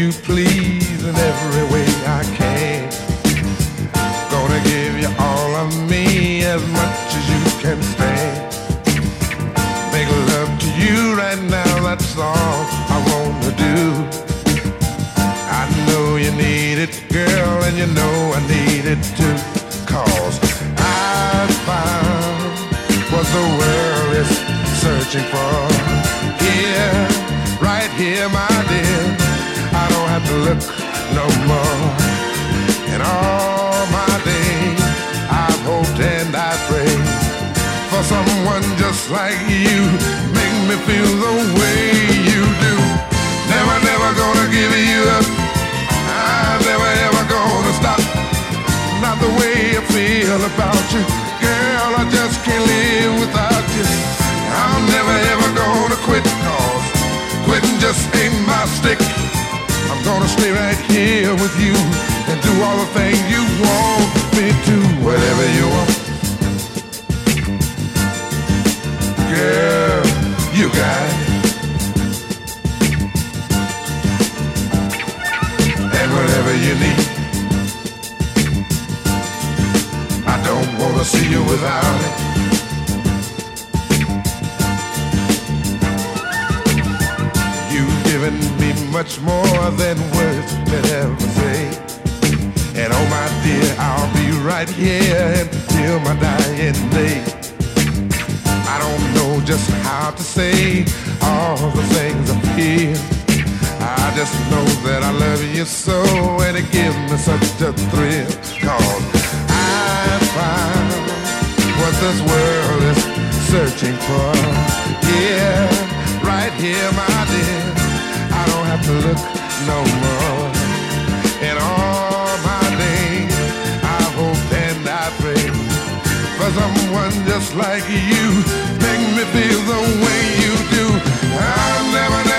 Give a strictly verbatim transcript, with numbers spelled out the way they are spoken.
you please in every way I can. Gonna give you all of me as much as you can stand. Make love to you right now, that's all I wanna do. I know you need it, girl, and you know I need it too. Cause I found what the world is searching for. Here, right here, my dear, I don't have to look no more. And all my days, I've hoped and I prayed for someone just like you, make me feel the way you do. Never, never gonna give you up, I'm never ever gonna stop. Not the way I feel about you, girl, I just can't live without you. I'm never ever gonna quit, cause quitting just ain't my stick. I'm gonna stay right here with you and do all the things you want me to. Whatever you want, girl, you got it. And whatever you need, I don't wanna see you without it. You've given me much more than words could ever say. And oh my dear, I'll be right here until my dying day. I don't know just how to say all the things I feel. I just know that I love you so, and it gives me such a thrill. Cause I found what this world is searching for. Yeah, right here, my dear, I don't have to look no more. In all my days, I hope and I pray for someone just like you, make me feel the way you do. I'll never, never